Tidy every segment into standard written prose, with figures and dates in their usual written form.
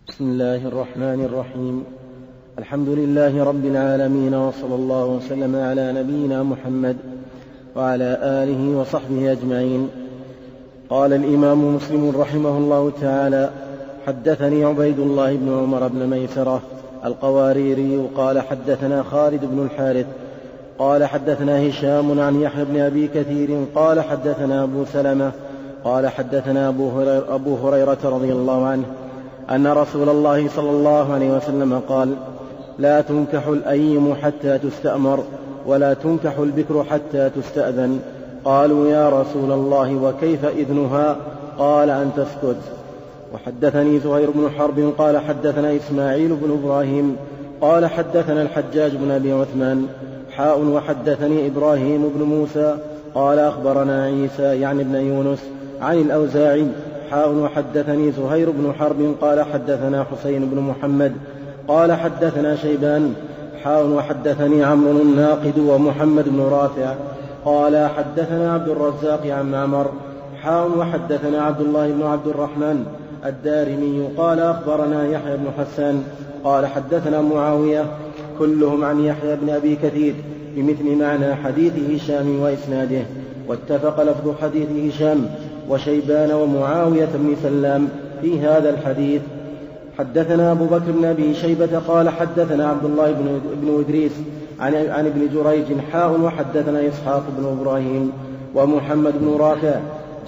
بسم الله الرحمن الرحيم. الحمد لله رب العالمين، وصلى الله وسلم على نبينا محمد وعلى آله وصحبه أجمعين. قال الإمام مسلم رحمه الله تعالى: حدثني عبيد الله بن عمر بن ميسرة القواريري قال حدثنا خالد بن الحارث قال حدثنا هشام عن يحيى بن أبي كثير قال حدثنا أبو سلمة قال حدثنا أبو هريرة رضي الله عنه أن رسول الله صلى الله عليه وسلم قال: لا تنكح الأيم حتى تستأمر، ولا تنكح البكر حتى تستأذن. قالوا: يا رسول الله وكيف إذنها؟ قال: أن تسكت. وحدثني زهير بن حرب قال حدثنا إسماعيل بن إبراهيم قال حدثنا الحجاج بن أبي عثمان وحدثني إبراهيم بن موسى قال أخبرنا عيسى يعني ابن يونس عن الأوزاعي وحدثني زهير بن حرب قال حدثنا حسين بن محمد قال حدثنا شيبان وحدثني عمرو الناقد ومحمد بن رافع قال حدثنا عبد الرزاق عن معمر وحدثنا عبد الله بن عبد الرحمن الدارمي قال أخبرنا يحيى بن حسان قال حدثنا معاوية كلهم عن يحيى بن أبي كثير بمثل معنى حديث هشام وإسناده، واتفق لفظ حديث هشام وشيبان ومعاوية بن سلام في هذا الحديث. حدثنا أبو بكر بن أبي شيبة قال حدثنا عبد الله بن إدريس عن ابن جريج وحدثنا إسحاق بن إبراهيم ومحمد بن رافع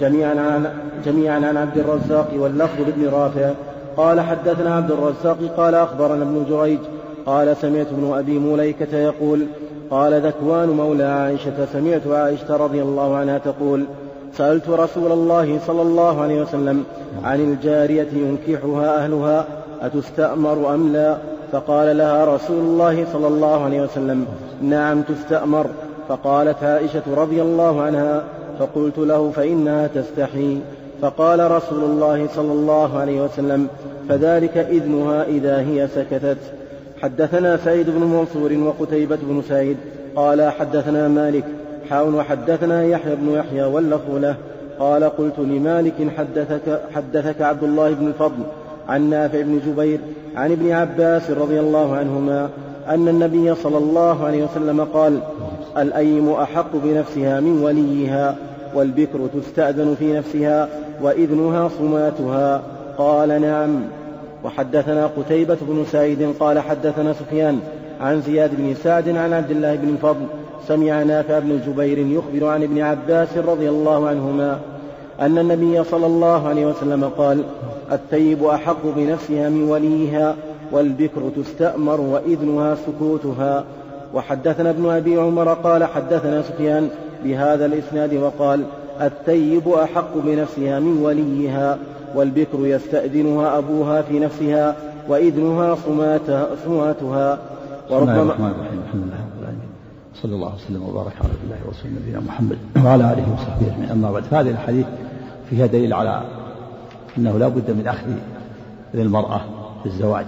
جميعا عن عبد الرزاق واللفظ لابن رافع قال حدثنا عبد الرزاق قال أخبرنا ابن جريج قال سمعت ابن أبي مليكة يقول قال ذكوان مولى عائشة سمعت عائشة رضي الله عنها تقول: سألت رسول الله صلى الله عليه وسلم عن الجارية ينكحها أهلها أتستأمر أم لا؟ فقال لها رسول الله صلى الله عليه وسلم: نعم تستأمر. فقالت عائشة رضي الله عنها: فقلت له: فإنها تستحي. فقال رسول الله صلى الله عليه وسلم: فذلك إذنها إذا هي سكتت. حدثنا سعيد بن منصور وقتيبة بن سعيد قال حدثنا مالك وحدثنا يحيى بن يحيى واللفظ له قال: قلت لمالك: حدثك عبد الله بن الفضل عن نافع بن جبير عن ابن عباس رضي الله عنهما أن النبي صلى الله عليه وسلم قال: الأيم أحق بنفسها من وليها، والبكر تستأذن في نفسها وإذنها صماتها. قال: نعم. وحدثنا قتيبة بن سعيد قال حدثنا سفيان عن زياد بن سعد عن عبد الله بن الفضل سمع نافع بن جبير يخبر عن ابن عباس رضي الله عنهما أن النبي صلى الله عليه وسلم قال: الثيب أحق بنفسها من وليها، والبكر تستأمر وإذنها سكوتها. وحدثنا ابن أبي عمر قال حدثنا سفيان بهذا الإسناد وقال: الثيب أحق بنفسها من وليها، والبكر يستأذنها أبوها في نفسها وإذنها صماتها. وربما الرحمن الرحيم. الحمد لله رب العالمين، صلى الله وسلم وبارك على الله ورسول نبينا محمد وعلى آله وصحبه أجمعين. أما بعد، هذه الحديث فيها دليل على أنه لا بد من أخذ للمرأة في الزواج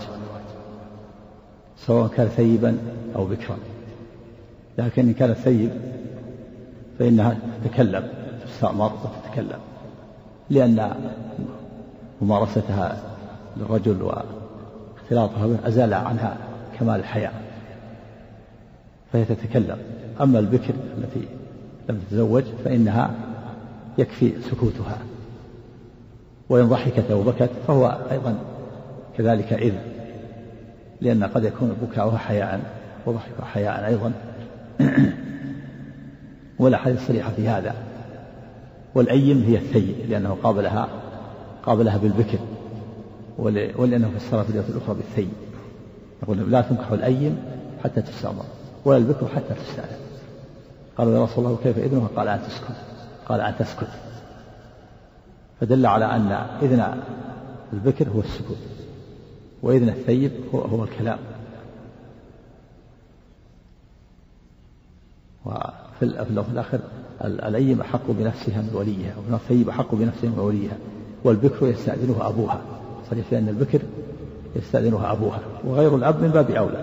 سواء كان ثيبا أو بكرا، لكن إن كانت ثيب فإنها تتكلم، تستأمر وتتكلم، لأن ممارستها للرجل واختلاطها به أزال عنها كمال الحياة، فهي تتكلم. أما البكر التي لم تتزوج فإنها يكفي سكوتها، وإن ضحكت أو بكت فهو أيضا كذلك إذن، لأن قد يكون بكاؤها حياء وضحكها حياء أيضا والأحاديث صريحة في هذا. والأيم هي الثيب لأنه قابلها بالبكر، ولأنه فسر في الآية الأخرى بالثيب، يقول: لا تنكح الأيم حتى تستأمر ولا البكر حتى تستأذن. قالوا: يا رسول الله كيف إذنها؟ قال: أن تسكت. فدل على أن إذن البكر هو السكوت، وإذن الثيب هو الكلام. وفي اللفظ الآخر: الأيم أحق بنفسها من وليها، والثيب أحق بنفسها من وليها، والبكر يستأذنها أبوها. صحيح في أن البكر يستأذنها أبوها، وغير الأب من باب أولى.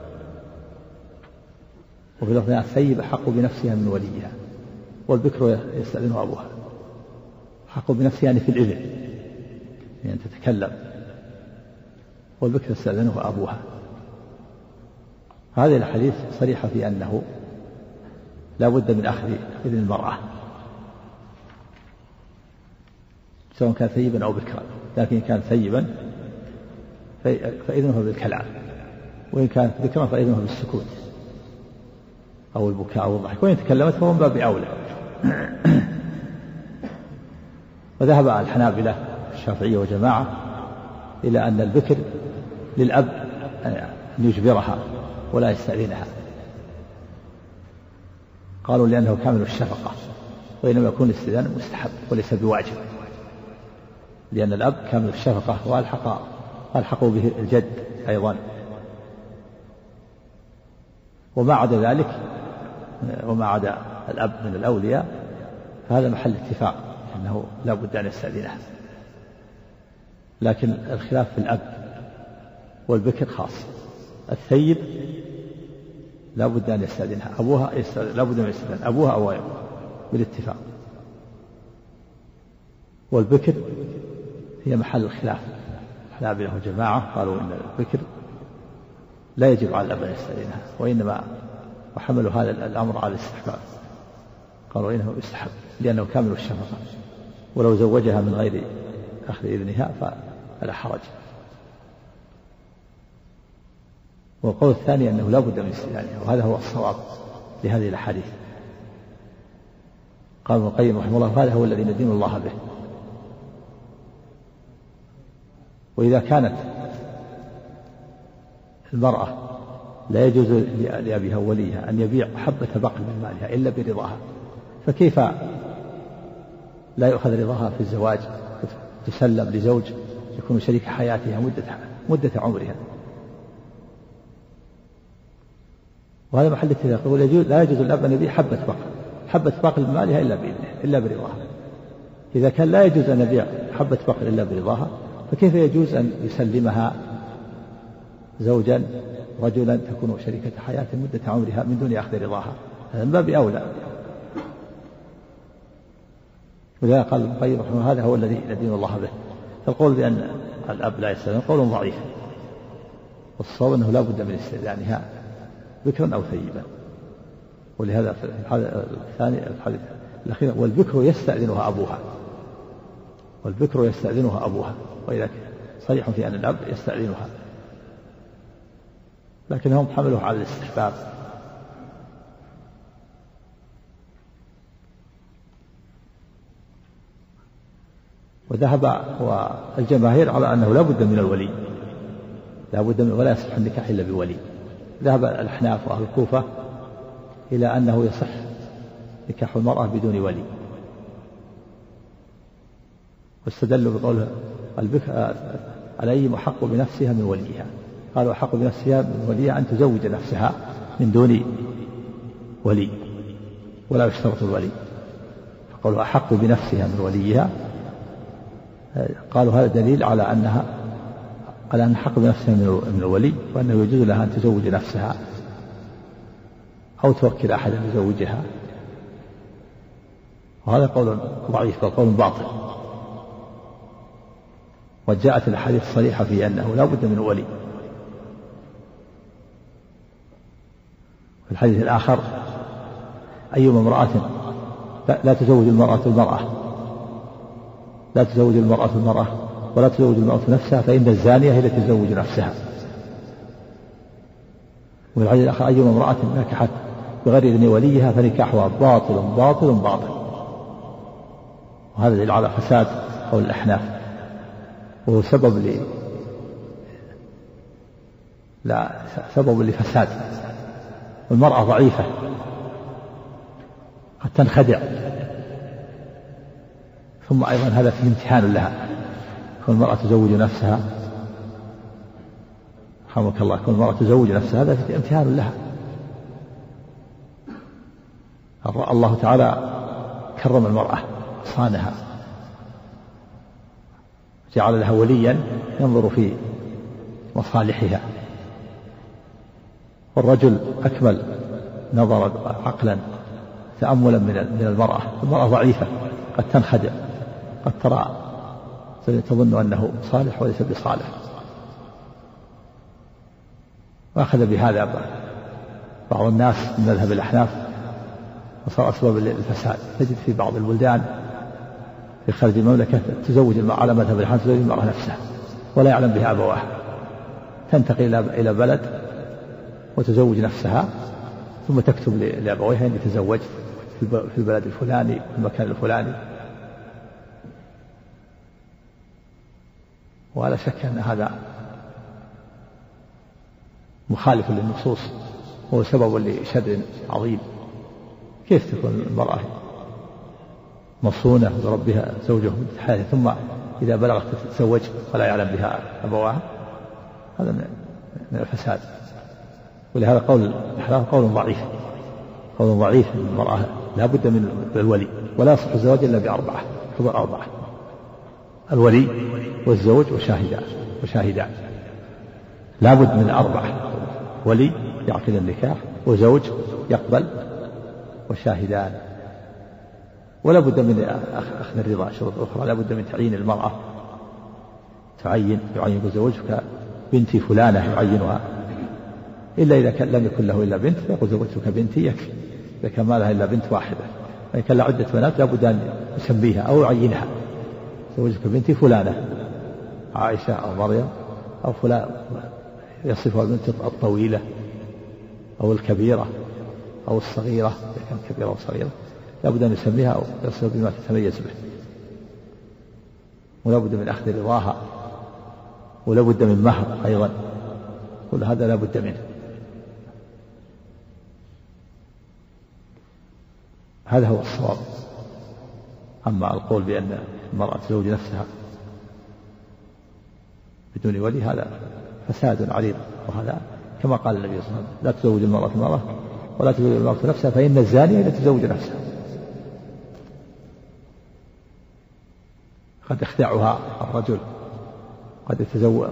وفي اللفظ: الثيب أحق بنفسها من وليها، والبكر يستأذنها أبوها. أحق بنفسها يعني في الإذن، يعني تتكلم. والبكر يستأذنه أبوها. هذه الحديث صريحة في أنه لا بد من أخذ إذن المرأة سواء كان ثيبا أو بكرا، لكن كان ثيبا فإذنه بالكلام، وإن كانت بكرا فإذنه بالسكوت أو البكاء أو الضحك، وإن تكلمت فهو من باب أولى. وذهب الحنابلة الشافعية وجماعة إلى أن البكر للأب أن يجبرها ولا يستأذنها، قالوا لأنه كامل الشفقة، وإنما يكون الاستئذان مستحب وليس بواجب، لأن الأب كامل الشفقة وألحقوا به الجد أيضا. وما عدا ذلك، وما عدا الأب من الأولياء فهذا محل اتفاق أنه لا بد أن يستأذنها، لكن الخلاف في الأب والبكر خاص. الثيب لا بد أن يستأذنها أبوها، لا بد أن يستأذن أبوها أو غيره بالاتفاق. والبكر هي محل الخلاف، الحنابلة وجماعة قالوا إن البكر لا يجب على الأب أن يستأذنها، وإنما وحملوا هذا الأمر على الاستحباب، قالوا إنه يستحب لأنه كامل الشفقة، ولو زوجها من غير أخذ إذنها فلا حرج. والقول الثاني أنه لا بد من استئذانها، وهذا هو الصواب لهذه الأحاديث. قال ابن القيم رحمه الله هذا هو الذي ندين الله به. وإذا كانت المرأة لا يجوز لأبيها ووليها أن يبيع حبة بقل من مالها إلا برضاها، فكيف لا يؤخذ رضاها في الزواج تسلم لزوج يكون شريك حياتها مدة عمرها؟ وهذا محل اتفاق. لا يجوز الأب أن يبيع حبة بقل من مالها إلا بإذنه إلا برضاها. إذا كان لا يجوز أن يبيع حبة بقل إلا برضاها، فكيف يجوز أن يسلمها زوجا رجلا تكون شريكة حياة مدة عمرها من دون أخذ رضاها؟ هذا من باب أولى. ولذلك قال ابن القيم رحمه الله هذا هو الذي ندين الله به. فالقول بأن الأب لا يستأذن قول ضعيف، والصواب أنه لا بد من استئذانها بكرا أو ثيبا. ولهذا في الثاني الحديث الأخير والبكر يستأذنها أبوها، وإذا صريح في أن الأب يستأذنها، لكنهم حملوه على الاستحباب. وذهب والجماهير على أنه لا بد من الولي، ولا يصح النكاح إلا بولي. ذهب الأحناف وأهل الكوفة إلى أنه يصح نكاح المرأة بدون ولي، واستدلوا بقوله الأيم أحق بنفسها من وليها. قالوا أحق بنفسها من وليها أن تزوج نفسها من دون ولي ولا يشترط الولي، فقالوا أحق بنفسها من وليها. قالوا هذا دليل على أن حق بنفسها من الولي، وأنه يجوز لها أن تزوج نفسها أو توكل أحدا يزوجها. وهذا قول ضعيف وقول باطل. وجاءت الأحاديث الصريحة في أنه لا بد من ولي. في الحديث الآخر أيما امرأة لا تزوج المرأة ولا تزوج المرأة نفسها فإن الزانية هي التي تزوج نفسها. وفي الحديث الآخر أيما امرأة نكحت بغير إذن وليها فنكاحها باطل. وهذا دليل على فساد قول الأحناف، وهو سبب لفساد. والمرأة ضعيفة قد تنخدع، ثم أيضا هذا فيه امتحان لها. كل المرأة تزوج نفسها، رحمك الله، كل المرأة تزوج نفسها هذا فيه امتحان لها. الله تعالى كرم المرأة صانها، جعل لها وليا ينظر في مصالحها. والرجل أكمل نظرا عقلا تأملا من المرأة ضعيفة قد تنخدع، قد ترى تظن أنه صالح وليس بصالح. وأخذ بهذا بعض الناس من مذهب الأحناف وصار أسباب الفساد. تجد في بعض البلدان في خارج المملكة تزوج المرأة على مذهب الأحناف تزوج المرأة نفسها ولا يعلم بها أبواها، تنتقل إلى بلد وتزوج نفسها ثم تكتب لأبويها أني تزوجت في البلد الفلاني في المكان الفلاني. ولا شك أن هذا مخالف للنصوص هو سبب لشر عظيم. كيف تكون المرأة مصونة بربها زوجه من حياته ثم إذا بلغت تتزوج ولا يعلم بها أبواها؟ هذا من الفساد. ولهذا قول الأحناف قول ضعيف، قول ضعيف. المرأة لا بد من الولي، ولا يصح الزواج إلا بأربعة، حضور أربعة: الولي والزوج وشاهدان. لا بد من أربعة: ولي يعقد النكاح، وزوج يقبل، وشاهدان. ولا بد من أخذ الرضا. شروط أخرى: لا بد من تعيين المرأة، يعين زوجك بنتي فلانة يعينها، إلا إذا لم يكن له إلا بنت فيقول زوجتك بنتي يكفي. إذا كان ما لها إلا بنت واحدة، وإن كان له عدة بنات لا بد أن يسميها أو يعينها: زوجك بنتي فلانة، عائشة أو مريم أو فلان، يصفها البنت الطويلة أو الكبيرة أو الصغيرة. إذا كانت كبيرة أو صغيرة لا بد أن يسميها أو يصف بما تتميز به. ولا بد من أخذ رضاها، ولا بد من مهر أيضا، كل هذا لا بد منه. هذا هو الصواب. أما القول بأن المرأة تزوج نفسها بدون ولي هذا فساد عريض، وهذا كما قال النبي صلى الله عليه وسلم: لا تزوج المرأة ولا تزوج المرأة نفسها، فإن الزانية لا تزوج نفسها. قد يخدعها الرجل، قد يتزوج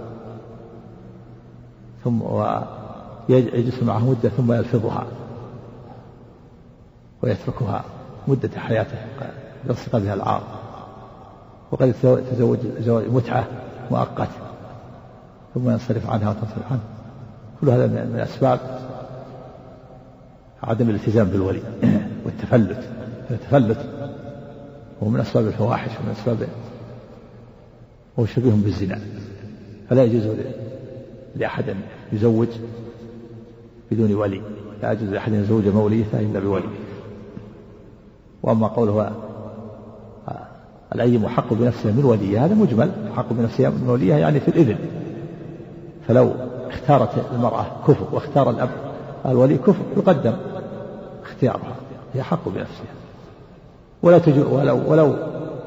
ثم ويجلس معها مدة ثم يلفظها ويتركها مدة حياته يلصق بها العار. وقد يتزوج زواج متعة مؤقت ثم ينصرف عنها وتنصرف عنه. كل هذا من أسباب عدم الالتزام بالولي والتفلت. التفلت هو من أسباب الفواحش ومن أسباب هو شبيه بالزنا. فلا يجوز لأحد أن يزوج بدون ولي، لا يجوز لأحد أن يزوج موليته إلا بولي. وأما قوله الأيم حق بنفسه من وليه، هذا مجمل. حق بنفسه من وليه يعني في الإذن. فلو اختارت المرأة كفر واختار الأب الولي كفر يقدم اختيارها، هي حق بنفسها. ولو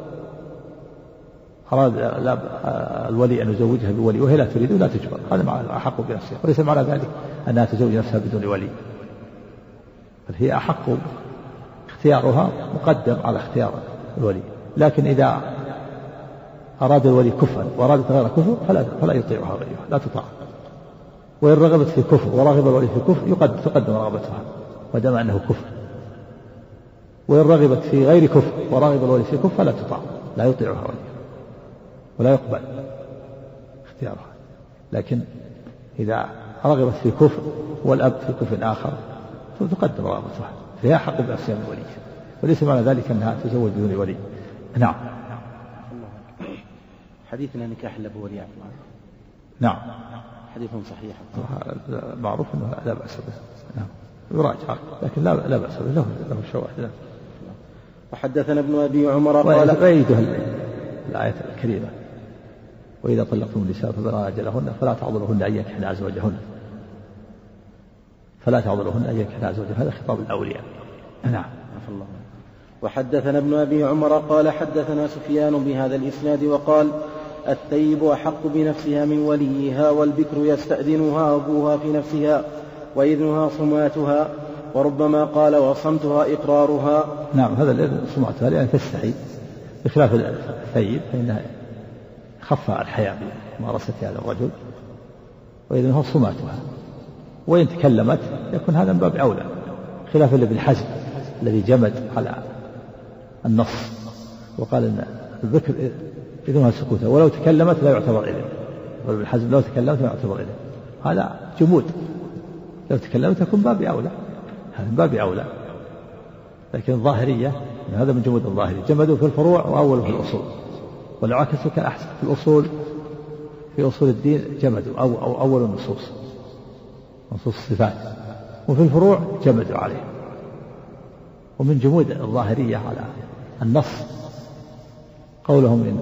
أراد الولي أن يزوجها بولي وهي لا تريد لا تجبر، هذا معنى أحق بنفسها. وليس معنى ذلك أنها تزوج نفسها بدون ولي، بل هي أحق، اختيارها مقدم على اختيار الولي. لكن إذا أراد الولي كفرا وأرادت غير كفر فلا يطيعها غيرها، لا تطاع. وإن رغبت في كفر ورغب الولي في كفر تقدم رغبتها ما دام أنه كفر. وإن رغبت في غير كفر ورغب الولي في كفر فلا تطاع، لا يطيعها ولي ولا يقبل اختيارها. لكن إذا رغبت في كفر والأب في كفر آخر فتقدم رغبتها، فهي حق بنفسها من ولي. وليس معنى ذلك أنها تزوج بدون ولي. نعم. حديثنا نكاح إلا بولي عفوا. نعم. حديث صحيح معروف أنه لا بأس به. نعم. يراجع لكن لا بأس به، له شواهد. وحدثنا ابن أبي عمر قال ويؤيدها الآية الكريمة: وإذا طلقتم النساء فبلغن أجلهن فلا تعضلوهن أن ينكحن أزواجهن. فلا تعضلوهن أن ينكحن أزواجهن، هذا خطاب الأولياء. نعم. الله. وحدثنا ابن أبي عمر قال حدثنا سفيان بهذا الإسناد وقال: الثيب أحق بنفسها من وليها، والبكر يستأذنها أبوها في نفسها وإذنها صماتها، وربما قال وصمتها إقرارها. نعم، هذا صماتها لأن تستحي، بخلاف الثيب فإنها خف الحياء بممارسة هذا الرجل، وإذنها صماتها. وإن تكلمت يكون هذا من باب أولى، خلاف ابن حزم الذي جمد على النص وقال إن الذكر إذنها سكوتها، ولو تكلمت لا يعتبر إذن. وابن حزم لو تكلمت لا يعتبر إذن، هذا جمود، لو تكلمت تكون باب أولى، هذا باب أولى. لكن الظاهرية هذا من جمود الظاهرية، جمدوا في الفروع وأولوا في الأصول، ولو عكسوا كان أحسن. في الأصول في أصول الدين جمدوا أو أول النصوص، نصوص الصفات، وفي الفروع جمدوا عليه. ومن جمود الظاهرية على النص قولهم إن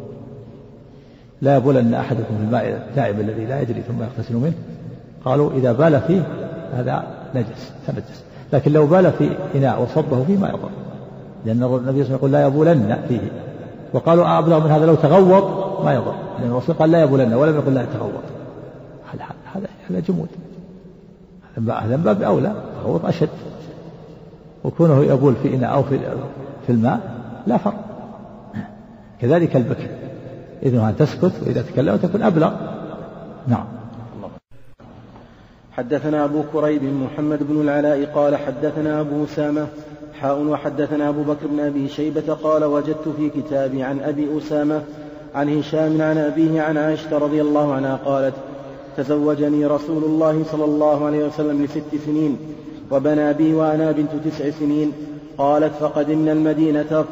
لا يبولن أحدكم في الماء الدائم الذي لا يجري ثم يغتسل منه، قالوا إذا بال فيه هذا نجس تنجس، لكن لو بال في إناء وصبه فيه ما يضر، لأن النبي صلى الله عليه وسلم يقول لا يبولن فيه. وقالوا أبلغ من هذا لو تغوط ما يضر، لأن الرسول قال لا يبولن ولم يقل لا يتغوط. هذا جمود، هذا باب أولى، تغوط أشد، وكونه يبول في إناء أو في الماء لا فرق. كذلك البكر إذنها تسكت، وإذا تكلم تكون أبلغ. نعم. حدثنا أبو كريب محمد بن العلاء قال حدثنا أبو أسامة وحدثنا أبو بكر بن أبي شيبة قال وجدت في كتابي عن أبي أسامة عن هشام عن أبيه عن عائشة رضي الله عنها قالت تزوجني رسول الله صلى الله عليه وسلم ل6 سنين وبنى بي وأنا بنت 9 سنين. قالت فقدمنا المدينة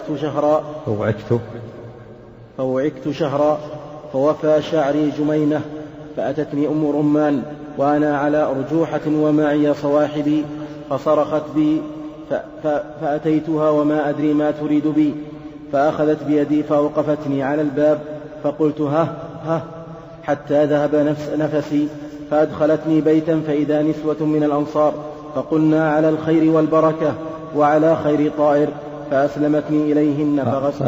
فوعكت شهرا فوفى شعري جمينة، فأتتني أم رمان وأنا على أرجوحة ومعي صواحبي فصرخت بي فأتيتها وما أدري ما تريد بي، فأخذت بيدي فأوقفتني على الباب فقلت ها حتى ذهب نفسي، فأدخلتني بيتا فإذا نسوة من الأنصار فقلنا على الخير والبركة وعلى خير طائر، فأسلمتني إليهن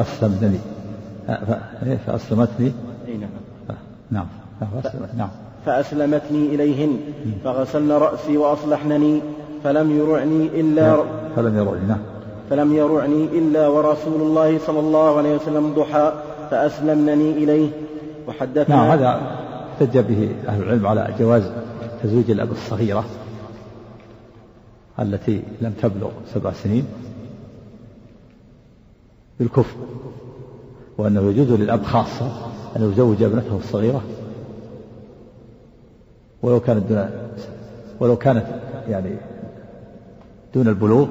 فأسلمتني إليهن فغسلن رأسي وأصلحنني فلم يرعني إلا ورسول الله صلى الله عليه وسلم ضحى فأسلمنني إليه. وحدثنا هذا احتج به أهل العلم على جواز تزويج الأب الصغيرة التي لم تبلغ 7 سنين بالكفر، وأنه يجوز للأب خاصة أن يزوج ابنته الصغيرة ولو كانت يعني دون البلوغ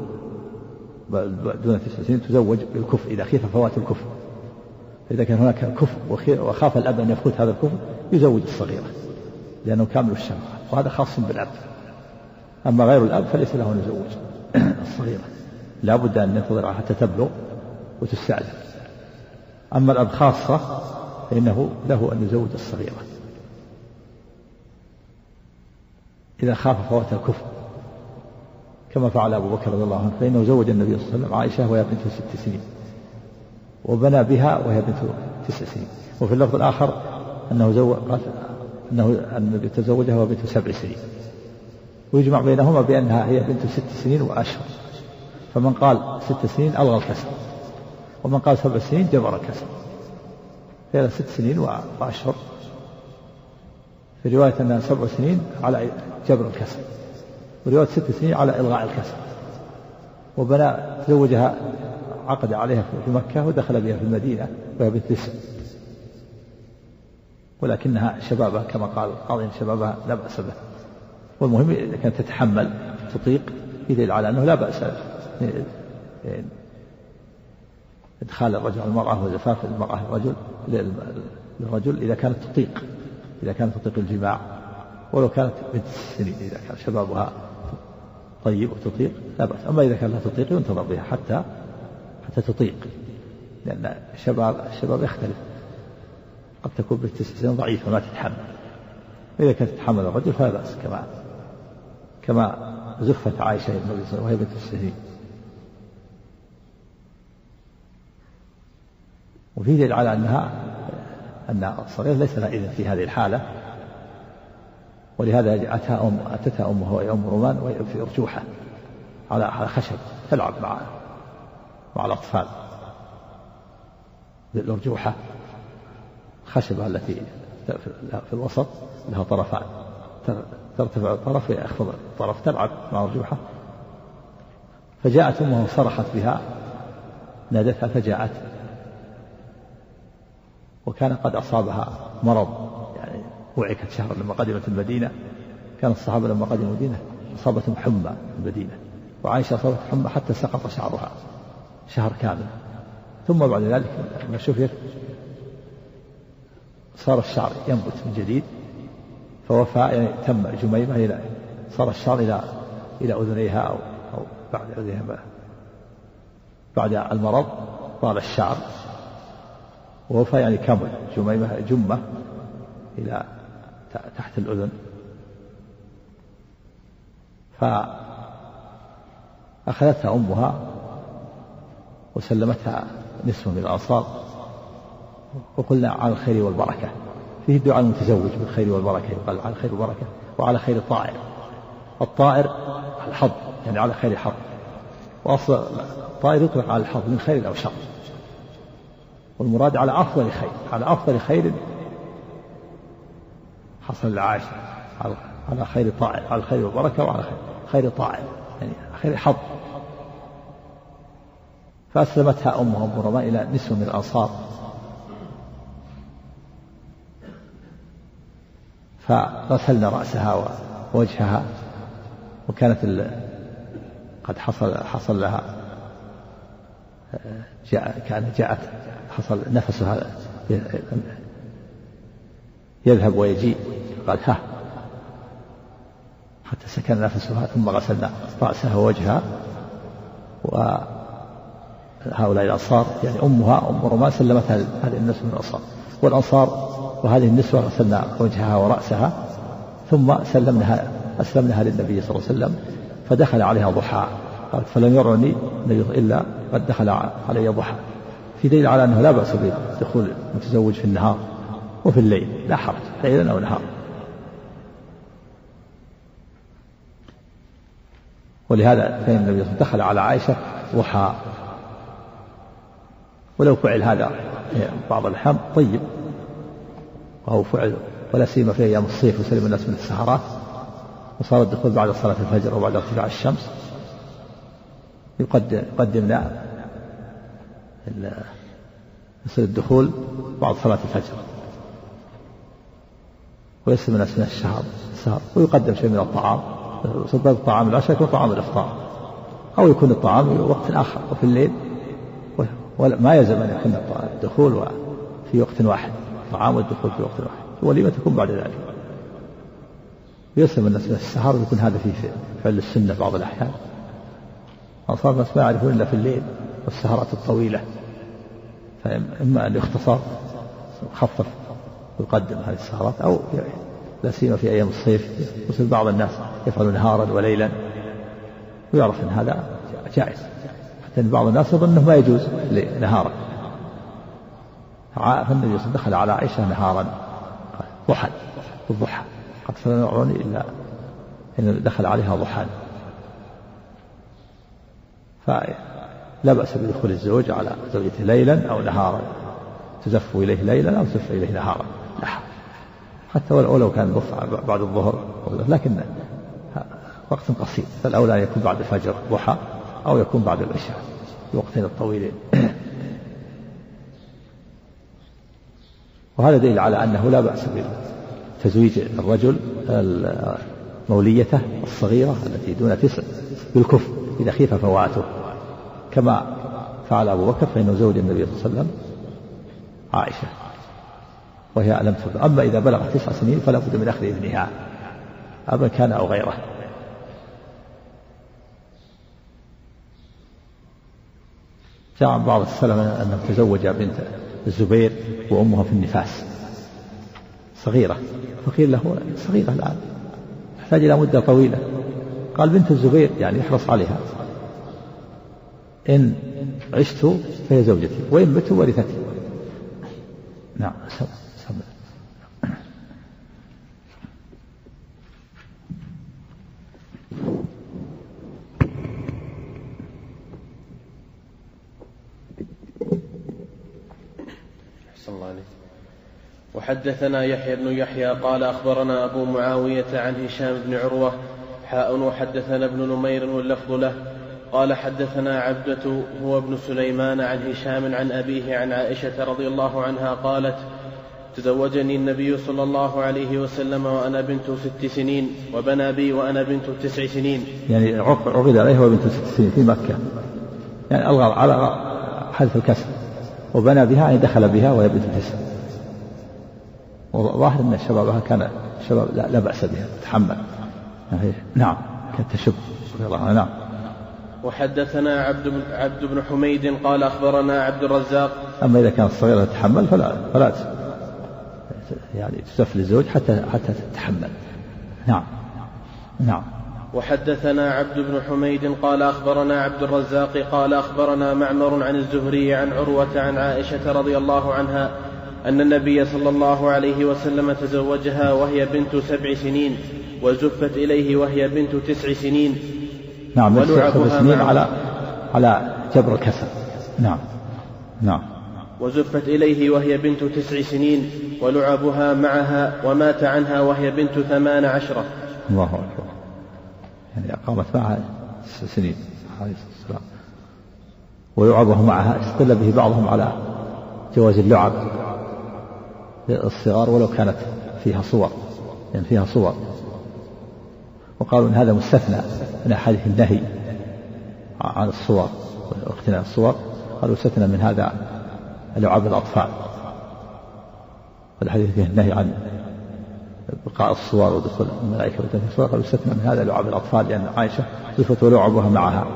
دون 9 سنين تزوج بالكفر إذا خيف فوات الكفر. فإذا كان هناك كفر وخاف الأب أن يفوت هذا الكفر يزوج الصغيرة لأنه كامل الشرع، وهذا خاص بالأب. أما غير الأب فليس له أن يزوج الصغيرة، لا بد أن ينتظر حتى تبلغ وتستأذن. أما الأب خاصة فإنه له أن يزوج الصغيرة إذا خاف فوات الكفر، كما فعل أبو بكر رضي الله عنه، فإنه زوج النبي صلى الله عليه وسلم عائشة وهي بنت 6 سنين وبنى بها وهي بنت 9 سنين. وفي اللفظ الآخر أنه النبي تزوجها وهي بنت 7 سنين، ويجمع بينهما بأنها هي بنت 6 سنين وأشهر، فمن قال 6 سنين ألغى الكسر، ومن قال 7 سنين جبر الكسر، فهي 6 سنين وأشهر. في رواية أنها 7 سنين على جبر الكسر، ورواية 6 سنين على إلغاء الكسر. وبنى تزوجها عقد عليها في مكة ودخل بها في المدينة وهي بنت 9، ولكنها شبابها كما قال القاضي شبابها لا بأس به. والمهم إذا كانت تتحمل تطيق يدل على أنه لا بأس إدخال الرجل المرأة وزفاف المرأة للرجل إذا كانت تطيق الجماع، ولو كانت بنت 6 سنين إذا كان شبابها طيب وتطيق لا بأس. أما إذا كان لا تطيق ينتظر بها حتى تطيق، لأن الشباب يختلف، قد تكون بنت 9 سنين ضعيفة ما تتحمل، وإذا كانت تتحمل الرجل فلا بأس، كما زفت عائشة النبي صلى الله عليه وسلم وهي بنت 9 سنين. وفيه دليل على أن الصغير ليس لها إذن في هذه الحالة، ولهذا أتتها أمها وهي أم رومان وهي في أرجوحة على خشب تلعب مع الأطفال. الأرجوحة خشبة التي في الوسط لها طرفان، ترتفع الطرف ويخفض الطرف، تلعب مع أرجوحة. فجاءت أمها وصرخت بها، نادتها فجاءت، وكان قد أصابها مرض يعني وعكت شهرا لما قدمت المدينة. كان الصحابة لما قدموا المدينة أصابتهم حمى في المدينة، وعائشة أصابت حمى حتى سقط شعرها شهر كامل. ثم بعد ذلك لما شفر صار الشعر ينبت من جديد، فوفى يعني تم جميمة إلى صار الشعر إلى أذنيها أو بعد أذنيها بعد المرض طال الشعر ووفى يعني كمل جمة إلى تحت الأذن. فأخذتها أمها وسلمتها نسوة من الأنصار، وقلنا على الخير والبركة. فيه الدعاء المتزوج بالخير والبركة، يقال على الخير والبركة وعلى خير طائر. الطائر الحظ يعني على خير حظ، وأصل الطائر يطلق على الحظ من خير أو شر، والمراد على أفضل خير، على أفضل خير حصل لعائشة، على خير طائر، على الخير والبركة وعلى خير طائر يعني خير حظ. فأسلمتها أمها أم رماء إلى نسوة من الأنصار، فغسلنا رأسها ووجهها، وكانت قد حصل لها جاءت حصل نفسها يذهب ويجيء، قال ها حتى سكن نفسها. ثم غسلنا رأسها ووجهها. وهؤلاء الأنصار يعني أمها أم رماء سلمتها هذه النسوة من الأنصار، والأنصار وهذه النسوة غسلنا وجهها ورأسها، ثم أسلمناها للنبي صلى الله عليه وسلم، فدخل عليها ضحى. قالت فلم يرني إلا قد دخل علي ضحى، في دليل على أنه لا بأس بدخول المتزوج في النهار وفي الليل، لا حرج ليلا أو نهار. ولهذا كان النبي صلى الله عليه وسلم دخل على عائشة ضحى. ولو فعل هذا بعض الأحيان طيب، وهو فعل ولا سيما في أيام الصيف وسلم الناس من السهرات، وصار الدخول بعد صلاة الفجر وبعد ارتفاع الشمس. يقدمنا مثل الدخول بعد صلاة الفجر، ويسلم الناس من السهر، ويقدم شيء من الطعام، سبب طعام العشاء يكون طعام الإفطار، أو يكون الطعام وقت آخر وفي الليل، وما يلزم أن يكون الدخول في وقت واحد، طعام والدخول في وقت واحد، وليمة تكون بعد ذلك. ويسلم الناس من السهر، ويكون هذا في فعل السنة بعض الأحيان. أنصار الناس ما يعرفون إلا في الليل والسهرات الطويلة، فإما أن يختصر يخفف ويقدم هذه السهرات، أو لا سيما في أيام الصيف مثل بعض الناس يفعل نهارا وليلا، ويعرف أن هذا جائز، حتى أن بعض الناس يظن أنه ما يجوز نهارا. فالنبي دخل على عائشة نهارا ضحى بالضحى، قد فلم يرني إلا أن دخل عليها ضحى. فلا بأس بدخول الزوج على زوجته ليلا أو نهارا، تزف إليه ليلا أو تزف إليه نهارا، لا حتى ولو كان بعد الظهر، لكن وقت قصير، فالأولى أن يكون بعد الفجر ضحى أو يكون بعد العشاء الوقتين الطويلين. وهذا دليل على أنه لا بأس بتزويج الرجل موليته الصغيرة التي دون 9 بالكفر إذا خيف فواته، كما فعل أبو بكر، فإنه زوج النبي صلى الله عليه وسلم عائشة وهي لم تبلغ. أما إذا بلغت 9 سنين فلا بد من أخذ ابنها أبا كان أو غيره. جاء عن بعض السلف أنه تزوج بنت الزبير وأمها في النفاس صغيرة، فقيل له صغيرة الآن تحتاج إلى مدة طويلة، قال بنت الزبير يعني يحرص عليها، إن عشت فهي زوجتي وإن مت ورثتي. نعم. وحدثنا يحيى بن يحيى قال أخبرنا أبو معاوية عن هشام بن عروة وحدثنا ابن نمير واللفظ له قال حدثنا عبدة هو ابن سليمان عن هشام عن أبيه عن عائشة رضي الله عنها قالت تزوجني النبي صلى الله عليه وسلم وأنا بنت 6 سنين، وبنى بي وأنا بنت 9 سنين. يعني عقد عليه وبنت 6 سنين في مكة، يعني ألغى على حذف الكسر، وبنى بها يعني دخل بها وهي بنت 9. وظاهر أن شبابها كان شباب لا بأس بها، تحمل. نعم، كانت تشب رضي الله عنها. نعم. وحدثنا عبد بن حميد قال أخبرنا عبد الرزاق. أما إذا كانت صغيرة تتحمل فلا يعني تسف للزوج حتى تتحمل. نعم. وحدثنا عبد بن حميد قال أخبرنا عبد الرزاق قال أخبرنا معمر عن الزهري عن عروة عن عائشة رضي الله عنها أن النبي صلى الله عليه وسلم تزوجها وهي بنت 7 سنين، وزفت إليه وهي بنت 9 سنين. نعم، 7 سنين على جبر الكسر. نعم. وزفت إليه وهي بنت 9 سنين، ولعبها معها، ومات عنها وهي بنت 18. الله أكبر. يعني أقامت معها 9 سنين عليه الصلاة والسلام. ولعبه معها استدل به بعضهم على جواز اللعب للصغار ولو كانت فيها صور، يعني فيها صور. وقالوا إن هذا مستثنى من أحاديث النهي عن الصور واقتناء الصور، قالوا استثنى من هذا لعب الأطفال، والحديث فيه النهي عن بقاء الصور ودخول الملائكة وتنفيذ الصور، قالوا استثنى من هذا لعب الأطفال، لأن عائشة زفت ولعبها معها.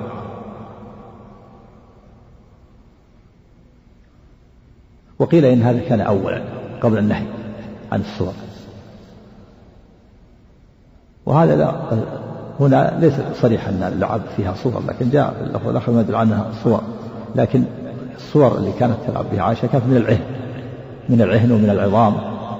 وقيل إن هذا كان أولا قبل النهي عن الصور، وهذا لا هنا ليس صريحا أن اللعب فيها صور، لكن جاء اللفظ الآخر ما يدل عنها صور. لكن الصور اللي كانت تلعب بها عائشة كانت من العهن ومن العظام،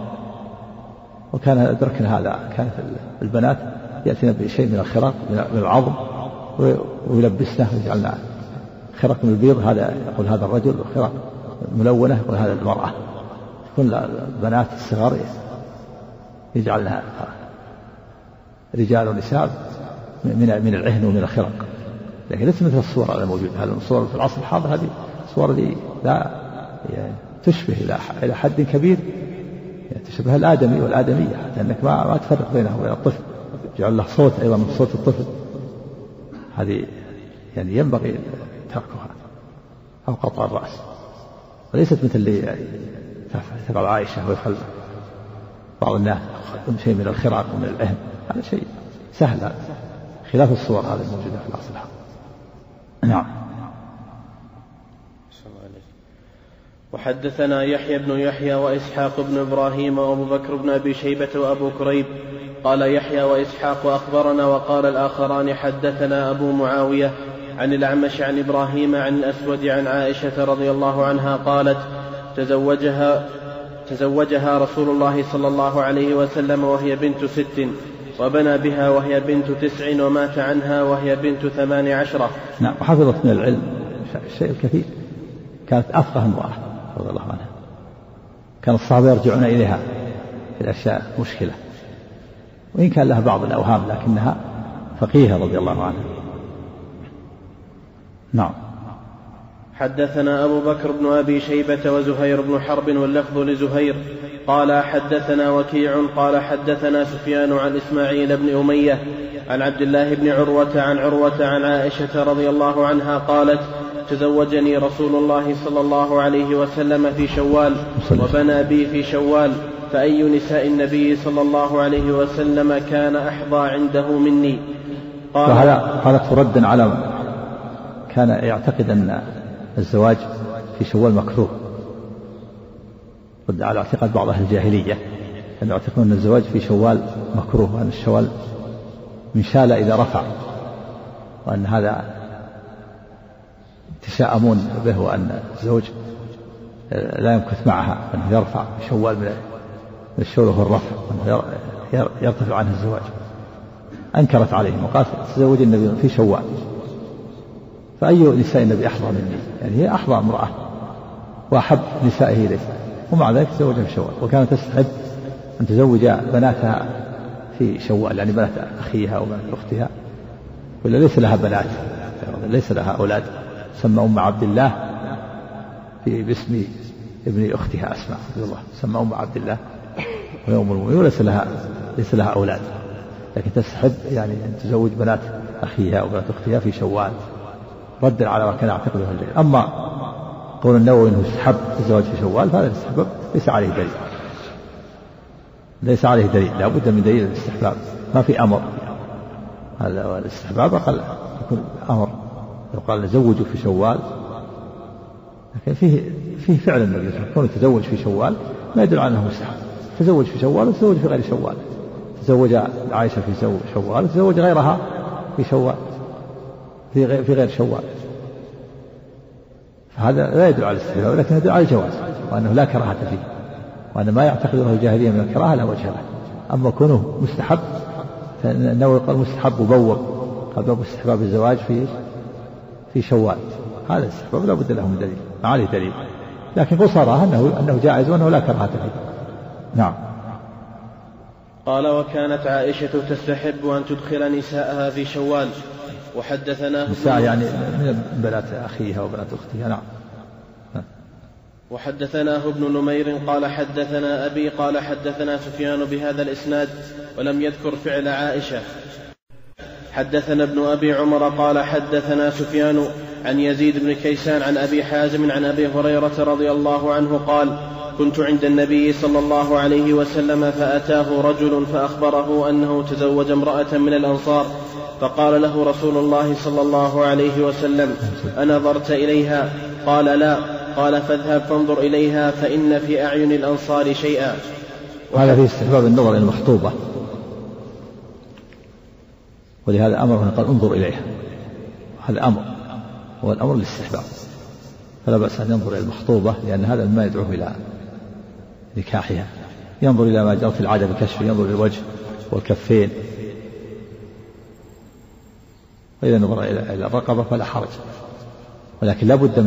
وكان أدركنا هذا. كانت البنات يأتينا بشيء من الخرق من العظم ويلبسنه ويجعلنا خرق من البيض، هذا يقول هذا الرجل، وخرق ملونة يقول هذا المرأة. يكون البنات الصغار يجعلها رجال ونساء من العهن ومن الخرق، لكن ليس مثل الصور الموجودة. هذه الصور في العصر الحاضر هذه صور اللي لا يعني تشبه إلى حد كبير، يعني تشبه الآدمي والآدمية، حتى أنك ما تفرق بينه وبين الطفل، جعل له صوت أيضا من صوت الطفل. هذه يعني ينبغي تركها أو قطع الرأس، وليست مثل اللي تفعل عائشة ويفعل بعض الناس شيء من الخراق ومن العهن. هذا شيء سهل خلاف الصور هذه الموجودة في العصر الحاضر. نعم. وحدثنا يحيى بن يحيى وإسحاق بن إبراهيم وأبو بكر بن أبي شيبة وأبو كريب. قال يحيى وإسحاق أخبرنا، وقال الآخران حدثنا أبو معاوية عن الأعمش عن إبراهيم عن الأسود عن عائشة رضي الله عنها قالت تزوجها رسول الله صلى الله عليه وسلم وهي بنت 6، وبنى بها وهي بنت 9، ومات عنها وهي بنت 18. نعم. وحفظت من العلم الشيء الكثير، كانت أفقه امرأة رضي الله عنها، كان الصحابة يرجعون إليها في الأشياء مشكلة، وإن كان لها بعض الأوهام لكنها فقيهة رضي الله عنها. نعم. حدثنا أبو بكر بن أبي شيبة وزهير بن حرب، واللفظ لزهير قال حدثنا وكيع قال حدثنا سفيان عن إسماعيل بن أمية عن عبد الله بن عروة عن عائشة رضي الله عنها قالت تزوجني رسول الله صلى الله عليه وسلم في شوال، وبنى بي في شوال، فأي نساء النبي صلى الله عليه وسلم كان أحظى عنده مني. قالت ردا على كان يعتقد أن الزواج في شوال مكروه، رد على اعتقاد بعض أهل الجاهلية أن يعتقدون أن الزواج في شوال مكروه، وأن الشوال من شال إذا رفع، وأن هذا تشاءمون به، وأن الزوج لا يمكث معها، أنه يرفع شوال من الشول وهو الرفع، وأنه يرتفع عنه الزواج. أنكرت عليهم وقالت تزوج النبي في شوال، فأي نساء النبي أحظى مني، يعني هي أحظى امرأة وأحب نسائه إليه، ومع ذلك تزوجها في شوال. وكانت تستحب أن تزوج بناتها في شوال، يعني بنات أخيها وبنات أختها، ولا ليس لها بنات، ليس لها أولاد، سمى أم عبد الله باسم ابن أختها أسماء رضي الله سمى أم عبد الله ويوم المؤمنين ليس لها أولاد، لكن تستحب يعني أن تزوج بنات أخيها وبنات أختها في شوال ردا على ما كان يعتقده الليل. أما قول النووي أنه يستحب الزواج في شوال فهذا الاستحباب ليس عليه دليل، لا بد من دليل الاستحباب، ما في أمر. هذا الاستحباب أقل يكون أمر، لو قال نزوجوا في شوال، لكن فيه فعل النبي صلى الله عليه وسلم كونه تزوج في شوال ما يدل على أنه مستحب. تزوج في شوال وتزوج في غير شوال، تزوج عائشة في شوال وتزوج غيرها في شوال في غير شوال، فهذا لا يدل على الاستحباب ولكن يدل على الجواز وأنه لا كراهة فيه، وأن ما يعتقده الجاهلية من الكراهة لا وجه له. أما كونه مستحب فإنه قال مستحب وبوب قال باب استحباب الزواج في شوال، هذا الاستحباب لا بد له من دليل، ما عليه دليل، لكن قصرها أنه جائز وأنه لا كراهة فيه. نعم. قال وكانت عائشة تستحب أن تدخل نساءها في شوال. وحدثناه نساء يعني من بنات أخيها وبنات أختها. نعم. وحدثناه ابن نمير قال حدثنا أبي قال حدثنا سفيان بهذا الإسناد ولم يذكر فعل عائشة. حدثنا ابن أبي عمر قال حدثنا سفيان عن يزيد بن كيسان عن أبي حازم عن أبي هريرة رضي الله عنه قال كنت عند النبي صلى الله عليه وسلم فأتاه رجل فأخبره أنه تزوج امرأة من الأنصار، فقال له رسول الله صلى الله عليه وسلم أنظرت إليها؟ قال لا. قال فاذهب فانظر إليها فإن في أعين الأنصار شيئا. هذا في استحباب النظر إلى المخطوبة، ولهذا أمره قال انظر إليها، هذا أمر هو الأمر للاستحباب، فلا بأس أن ينظر إلى المخطوبة لأن هذا مما يدعوه إلى نكاحها، ينظر إلى ما جرت العادة بكشف، ينظر إلى الوجه والكفين، وإذا نظر إلى الرقبة فلا حرج، ولكن لا بد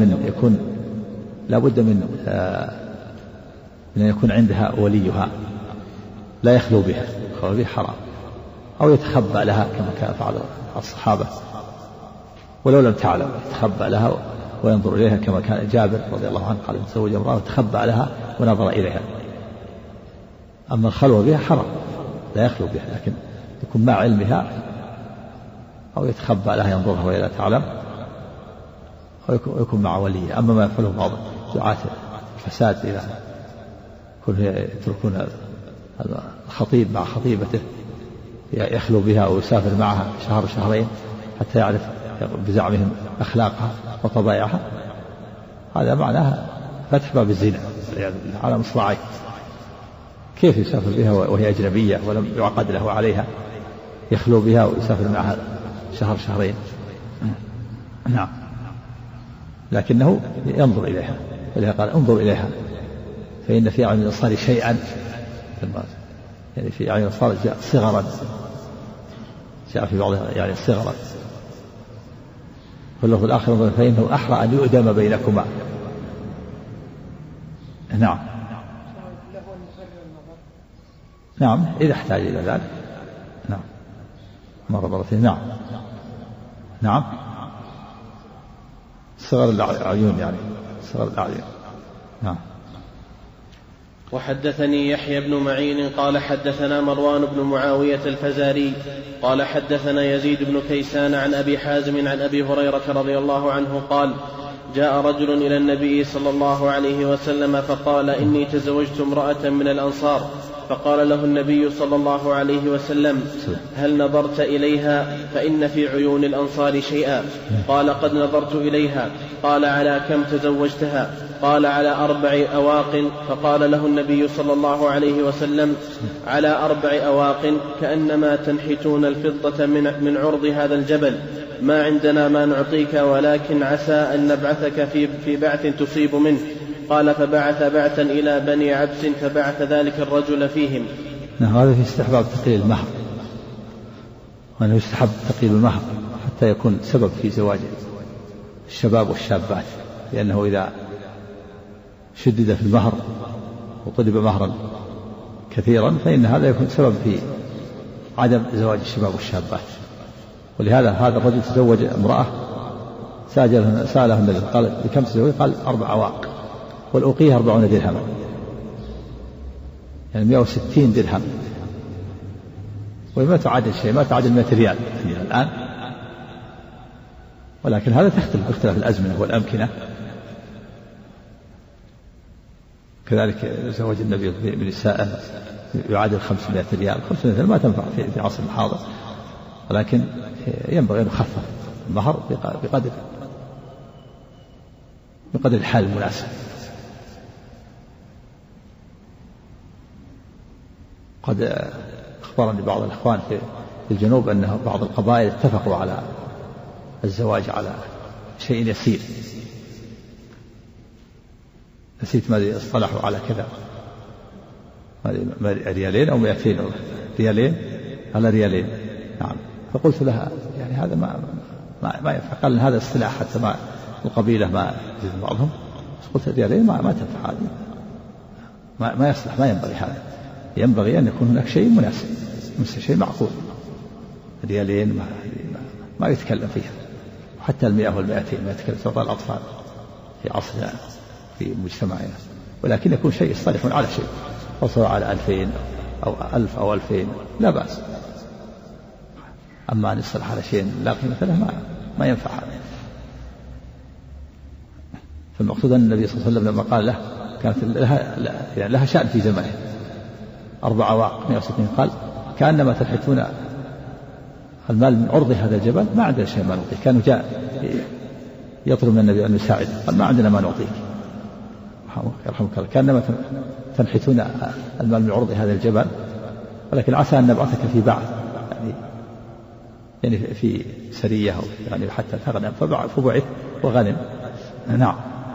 من أن يكون عندها وليها لا يخلو بها، الخلو بها حرام، أو يتخبأ لها كما كان فعل الصحابة ولو لم تعلم، يتخبأ لها وينظر إليها كما كان جابر رضي الله عنه قال تزوج امرأة وتخبأ لها ونظر إليها. أما الخلوة بها حرام لا يخلو بها، لكن يكون مع علمها أو يتخبأ لها ينظرها وهي لا تعلم، أو يكون مع وليه. أما ما يفعله بعض دعاة الفساد إذا يتركون الخطيب مع خطيبته يخلو بها ويسافر معها شهر شهرين حتى يعرف بزعمهم أخلاقها وطبائعها، هذا معناها فتح باب الزنا على مصراعيه. كيف يسافر بها وهي أجنبية ولم يعقد له عليها، يخلو بها ويسافر معها شهر شهرين؟ نعم، لكنه ينظر إليها، ولهذا قال انظر إليها فإن في أعين الأنصار شيئا، يعني في أعين الأنصار جاء صغرا، جاء في بعضها يعني صغرا، والله الآخر فإنه أحرى أن يؤدم بينكما. نعم. نعم إذا احتاج إلى ذلك. نعم مرتين. نعم. نعم صغر العيون يعني صغر الأعين. نعم. وحدثني يحيى بن معين قال حدثنا مروان بن معاوية الفزاري قال حدثنا يزيد بن كيسان عن أبي حازم عن أبي هريرة رضي الله عنه قال جاء رجل إلى النبي صلى الله عليه وسلم فقال إني تزوجت امرأة من الأنصار، فقال له النبي صلى الله عليه وسلم هل نظرت إليها؟ فإن في عيون الأنصار شيئا. قال قد نظرت إليها. قال على كم تزوجتها؟ قال على 4 أواق. فقال له النبي صلى الله عليه وسلم على 4 أواق كأنما تنحتون الفضة من عرض هذا الجبل، ما عندنا ما نعطيك ولكن عسى أن نبعثك في بعث تصيب منه. قال فبعث بعثا إلى بني عبس فبعث ذلك الرجل فيهم. هذا في استحباب تقليل المهر، وأنه يستحب تقليل المهر حتى يكون سبب في زواج الشباب والشابات، لأنه إذا شدد في المهر وطلب مهرا كثيرا فإن هذا يكون سبب في عدم زواج الشباب والشابات. ولهذا هذا الرجل تزوج امرأة سأله النبي قال بكم تزوج؟ قال 4 أواق، والأوقية 40 درهما، يعني 160 درهم، وما تعادل شيء، ما تعادل 100 ريال الآن، ولكن هذا تختلف باختلاف الأزمنة والأمكنة. كذلك زواج النبي بنساء يعادل 500 ريال، 500 ريال ما تنفع في عصر الحاضر، ولكن ينبغي أن يخفف المهر بقدر الحال المناسب. قد أخبرني بعض الإخوان في الجنوب أن بعض القبائل اتفقوا على الزواج على شيء يسير، نسيت ماذا اصطلحوا على كذا، ريالين أو 200 ريالين على ريالين. نعم. فقلت لها يعني هذا ما ينفع، قال هذا اصطلاح حتى ما القبيلة ما يزيد بعضهم. قلت ريالين ما تنفع هذه، ما يصلح، ما ينبغي هذا، ينبغي أن يكون هناك شيء مناسب، شيء معقول. ريالين ما يتكلم فيها، وحتى 100 و200 ما يتكلم فيها الأطفال في عصرنا في مجتمعنا، ولكن يكون شيء يصطلحون على شيء، وصلوا على 2000 أو 1000 أو 2000 لا بأس. أما أن يصطلح على شيء لا قيمة له ما ينفع هذا. فالمقصود أن النبي صلى الله عليه وسلم لما قال له كانت لها شأن في زمنه 4 أواق 160، قال كأنما تنحتون المال من عرض هذا الجبل، ما عندنا شيء ما نعطيك. كانوا جاء يطلب من النبي أن يساعده، قال ما عندنا ما نعطيك يرحمك الله، كأنما تنحتون المال من عرض هذا الجبل، ولكن عسى أن نبعثك في بعث، يعني في سرية يعني حتى تغنم، فبعث وغنم. نعم.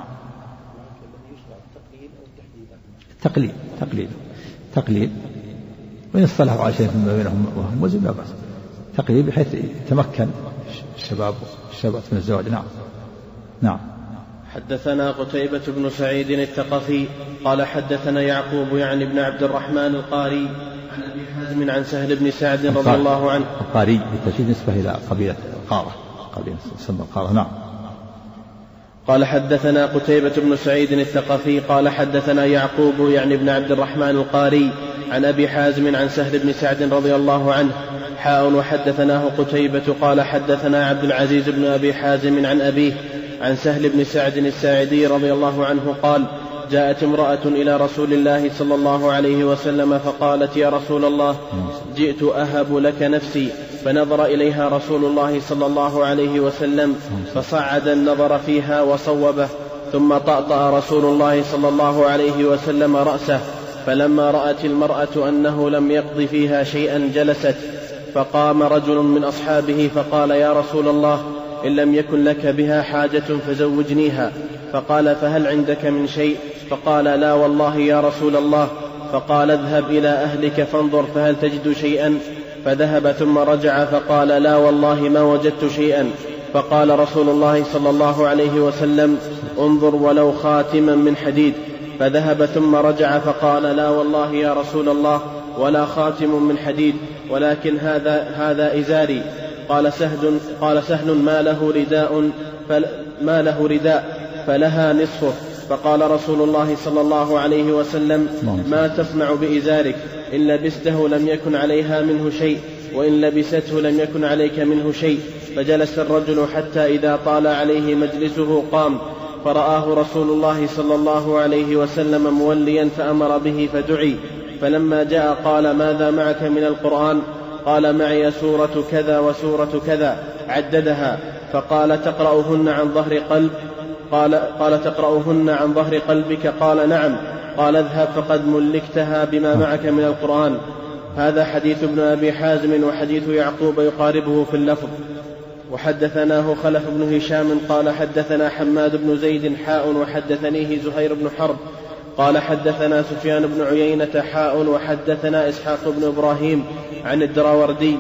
تقليل وإن اصطلحوا على شيء فيما بينهم وهم وزن لا بأس، تقليل بحيث يتمكن الشباب من الزواج. نعم. حدثنا قتيبة بن سعيد الثقفي قال حدثنا يعقوب يعني بن عبد الرحمن القاري عن أبي حازم عن سهل بن سعد رضي الله عنه. القاري بالتشديد نسبة إلى قبيلة القارة، قبيلة تسمى القارة. نعم. قال حدثنا قتيبة بن سعيد الثقفي قال حدثنا يعقوب يعني بن عبد الرحمن القاري عن أبي حازم عن سهل بن سعد رضي الله عنه وحدثناه قتيبة قال حدثنا عبد العزيز بن أبي حازم عن أبيه عن سهل بن سعد الساعدي رضي الله عنه قال جاءت امرأة إلى رسول الله صلى الله عليه وسلم فقالت يا رسول الله جئت أهب لك نفسي، فنظر إليها رسول الله صلى الله عليه وسلم فصعد النظر فيها وصوبه، ثم طأطأ رسول الله صلى الله عليه وسلم رأسه، فلما رأت المرأة أنه لم يقض فيها شيئا جلست، فقام رجل من أصحابه فقال يا رسول الله إن لم يكن لك بها حاجة فزوجنيها، فقال فهل عندك من شيء؟ فقال لا والله يا رسول الله، فقال اذهب إلى أهلك فانظر فهل تجد شيئا؟ فذهب ثم رجع فقال لا والله ما وجدت شيئا، فقال رسول الله صلى الله عليه وسلم انظر ولو خاتما من حديد، فذهب ثم رجع فقال لا والله يا رسول الله ولا خاتم من حديد، ولكن هذا إزاري. قال سهل ما له رداء فلها نصفه، فقال رسول الله صلى الله عليه وسلم ما تصنع بإزارك؟ إن لبسته لم يكن عليها منه شيء، وإن لبسته لم يكن عليك منه شيء. فجلس الرجل حتى إذا طال عليه مجلسه قام، فرآه رسول الله صلى الله عليه وسلم موليا فأمر به فدعي، فلما جاء قال ماذا معك من القرآن؟ قال معي سورة كذا وسورة كذا، عددها، فقال تقرأهن عن ظهر قلب؟ قال تقرأهن عن ظهر قلبك؟ قال نعم. قال اذهب فقد ملكتها بما معك من القرآن. هذا حديث ابن أبي حازم، وحديث يعقوب يقاربه في اللفظ. وحدثناه خلف بن هشام قال حدثنا حماد بن زيد وحدثنيه زهير بن حرب قال حدثنا سفيان بن عيينة وحدثنا إسحاق بن إبراهيم عن الدراوردي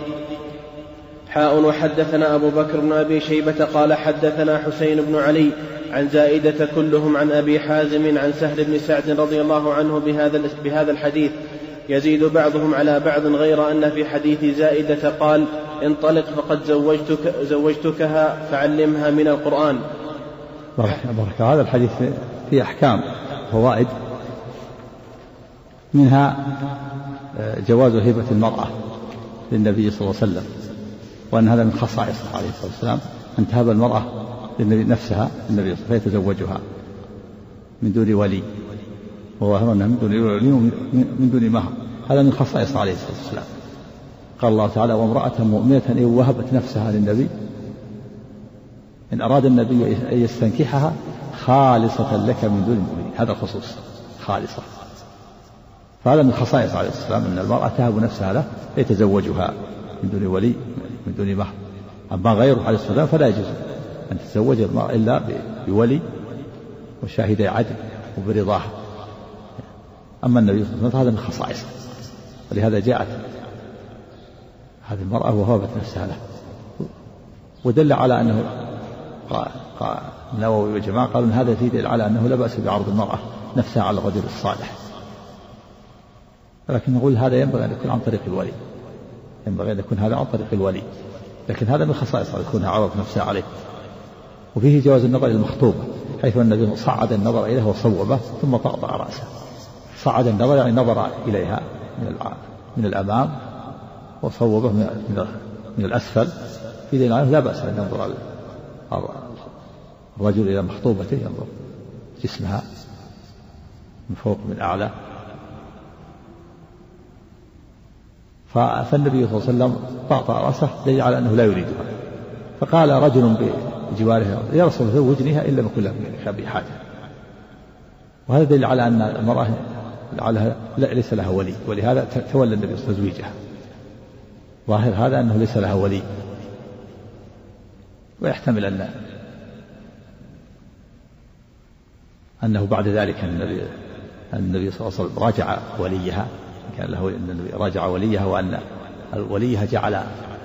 وحدثنا أبو بكر بن أبي شيبة قال حدثنا حسين بن علي عن زائدة كلهم عن أبي حازم عن سهل بن سعد رضي الله عنه بهذا الحديث، يزيد بعضهم على بعض، غير أن في حديث زائدة قال انطلق فقد زوجتكها فعلمها من القرآن. بارك. هذا الحديث فيه أحكام فوائد، منها جواز هبة المرأة للنبي صلى الله عليه وسلم، وأن هذا من خصائصه عليه الصلاة والسلام أن تهب المرأة للنبي نفسها النبي فيتزوجها من دون ولي، وظاهرنا من دون ولي ومن دون مهر، هذا من خصائصه عليه الصلاة والسلام. قال الله تعالى: وامرأة مؤمنة إن وهبت نفسها للنبي إن أراد النبي أن يستنكحها خالصة لك من دون المؤمنين، هذا الخصوص خالصة. فهذا من خصائص عليه الصلاة والسلام أن المرأة تهب نفسها له فيتزوجها من دون ولي من دون مهر. أما غيره عليه الصلاة والسلام فلا يجوز أن تتزوج المرأة إلا بولي وشاهدي عدل وبرضاها. أما النبي صلى الله عليه وسلم هذا من خصائصه، ولهذا جاءت هذه المرأة وهبت نفسها له. ودل على أنه النووي وجماعة قالوا أن هذا يدل على أنه لا بأس بعرض المرأة نفسها على الرجل الصالح، لكن نقول هذا ينبغي أن يكون عن طريق الولي، ينبغي أن يكون هذا عن طريق الولي، لكن هذا من خصائص أن يكون عرض نفسها عليه. وفيه جواز النظر إلى المخطوبة، حيث النبي صعد النظر إليها وصوبه ثم طأطأ رأسه. صعد النظر يعني نظر إليها من الأمام وصوبه من الأسفل، في دين لا بأس أن ينظر الرجل إلى مخطوبته، ينظر جسمها من فوق من أعلى. فالنبي صلى الله عليه وسلم طأطأ رأسه دليل على أنه لا يريدها. فقال رجل بجواره: يا رسول الله زوجنيها إن لم يكن لها بي حاجة. وهذا دليل على أن المرأة ليس لها ولي، ولهذا تولى النبي صلى الله عليه وسلم تزويجها. ظاهر هذا أنه ليس لها ولي، ويحتمل أنه بعد ذلك النبي صلى الله عليه وسلم راجع وليها، كان له النبي راجع وليها، وأن وليها جعل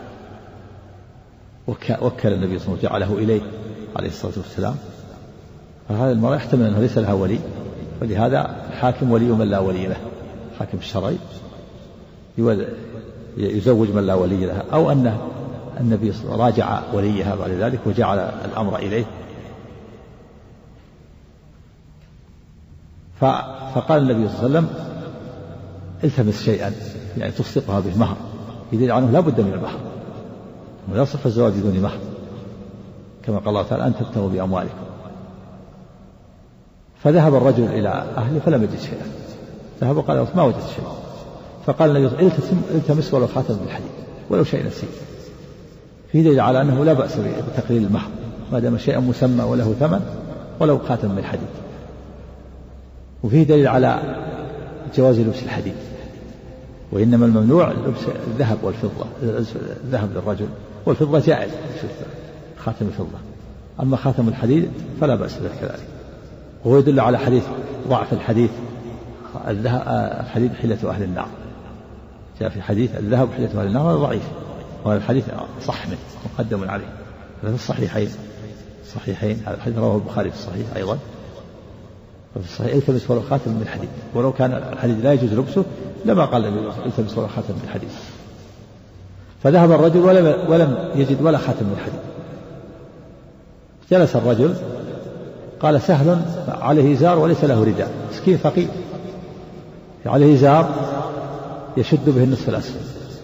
وكل النبي صلى الله عليه وسلم جعله إليه عليه الصلاة والسلام. فهذا المرأة يحتمل أنه ليس لها ولي، ولهذا الحاكم ولي من لا ولي له، الحاكم الشرعي يزوج من لا ولي لها، أو أن النبي راجع وليها بعد ذلك وجعل الأمر إليه. فقال النبي صلى الله عليه وسلم: التمس شيئا يعني تصدقها به مهر، يدل عنه لا بد من المهر، ولا يصح الزواج بدون مهر، كما قال الله تعالى: أن تبتغوا بأموالكم. فذهب الرجل إلى أهله فلم يجد شيئا، ذهب وقال: ما وجدت شيئا. فقال النبي: التمس ولو خاتم من الحديد ولو شيء نسيت. في دليل على أنه لا بأس بتقليل المهر ما دام شيئا مسمى وله ثمن ولو خاتم من الحديد. وفيه دليل على جواز لبس الحديد، وإنما الممنوع لبس الذهب والفضة، الذهب للرجل والفضة جائز خاتم الفضة، أما خاتم الحديد فلا بأس به كذلك. وهو يدل على حديث ضعف الحديث: الحديد حلة أهل النار. جاء في حديث: الذهب حلة أهل النار، هذا ضعيف، وهذا الحديث صح منه مقدم عليه، هذا في الصحيحين. هذا الحديث رواه البخاري في الصحيح أيضا. وفي الصحيح: التمس ولو خاتم من الحديد، ولو كان الحديد لا يجوز لبسه لما قال النبي: التمس ولو خاتم من الحديد. فذهب الرجل ولم يجد ولا خاتم من الحديد. جلس الرجل قال: سهل عليه إزار وليس له رداء، مسكين فقير عليه إزار يشد به النصف الأسفل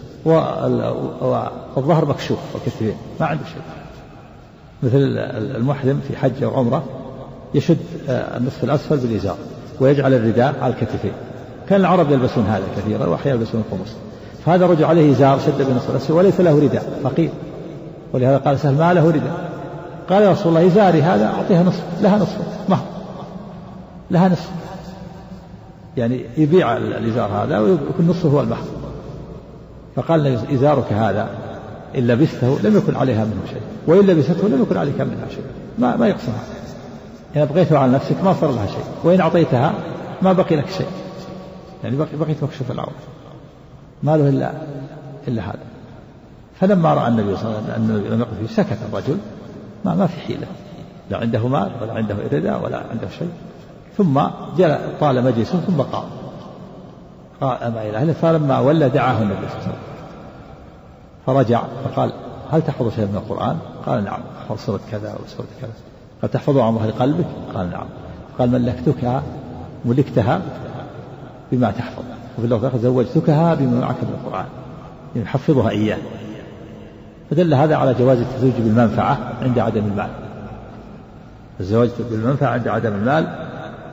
والظهر مكشوف والكتفين ما عنده شيء، مثل المحرم في حج أو عمرة يشد النصف الأسفل بالإزار ويجعل الرداء على الكتفين. كان العرب يلبسون هذا كثيرا، وأحيانا يلبسون القمص. فهذا رجل عليه إزار شد بالنصف الأسفل وليس له رداء، فقير، ولهذا قال سهل: ما له رداء. قال: يا رسول الله إزاري هذا أعطيها نصف، لها نصف مهر، لها نصف، يعني يبيع الإزار هذا ويكون نصفه هو المهر. فقال: إزارك هذا إن لبسته لم يكن عليها منه شيء، وإن لبسته لم يكن عليك منها شيء، ما يقسمها. إن أبغيته على نفسك ما صار لها شيء، وإن أعطيتها ما بقي لك شيء، يعني بقيت مكشوف العورة، ما له إلا هذا. فلما رأى النبي صلى الله عليه وسلم أن النبي لم يقل فيه سكت الرجل، ما في حيلة، لا عنده مال ولا عنده رداء ولا عنده شيء. ثم طال مجلسه ثم قام إلى أهله. فلما ولى دعاه النبي صلى الله عليه وسلم فرجع فقال: هل تحفظ شيئا من القرآن؟ قال: نعم، أحفظ سورة كذا وسورة كذا. قال: تحفظه عن ظهر قلبك؟ قال: نعم. قال: ملكتك ملكتها بما تحفظ. وفي اللفظ الآخر زوجتكها بما معك من القرآن، يعني يحفظها إياه. فدل هذا على جواز التزوج بالمنفعة عند عدم المال. الزواج بالمنفعة عند عدم المال،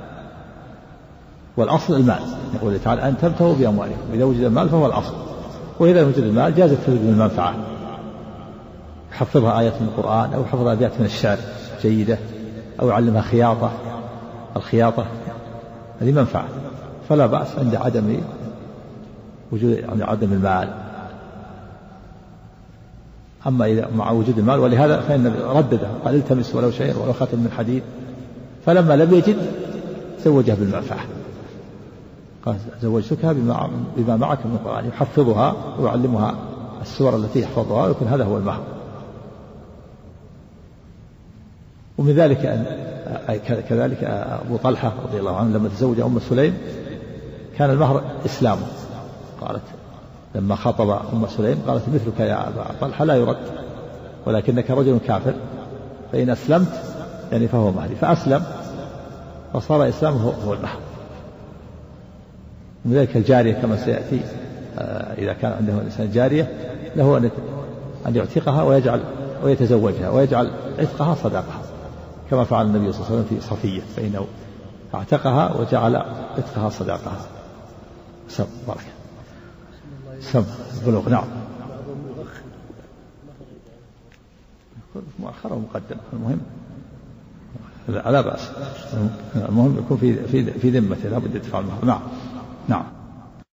والأصل المال. يقول تعالى أن تبتغوا بأموالكم، إذا وجد المال فهو الأصل، وإذا وجد المال جاز التزوج بالمنفعة، يحفظها آيات من القرآن أو يحفظها أبيات من الشعر جيدة أو يعلمها خياطة. الخياطة هذه منفعة، فلا بأس عند عدم المال. أما إذا مع وجود المال، ولهذا فإن ردده قال التمس ولو شيء ولو خاتم من حديد، فلما لم يجد زوجها بالمنفعة، قال زوجتك بما معك من القرآن، يحفظها ويعلمها السور التي يحفظها، ويكون هذا هو المهر. ومن ذلك كذلك أبو طلحة رضي الله عنه لما تزوج أم سليم كان المهر إسلامه. قالت لما خطب أم سليم قالت مثلك يا أبا طلحة لا يرد، ولكنك رجل كافر، فإن أسلمت يعني فهو مهري. فأسلم فصار إسلامه هو المهر. ومن ذلك الجارية كما سيأتي، إذا كان عنده إنسان جارية له أن يعتقها ويتزوجها ويجعل عتقها صداقها، كما فعل النبي صلى الله عليه وسلم في صفية، فإنه اعتقها وجعل عتقها صداقها. سم بركة سم بلوغ. نعم. مؤخر ومقدم، المهم لا بأس، المهم يكون في ذمته، لا بد يدفع المهر. نعم.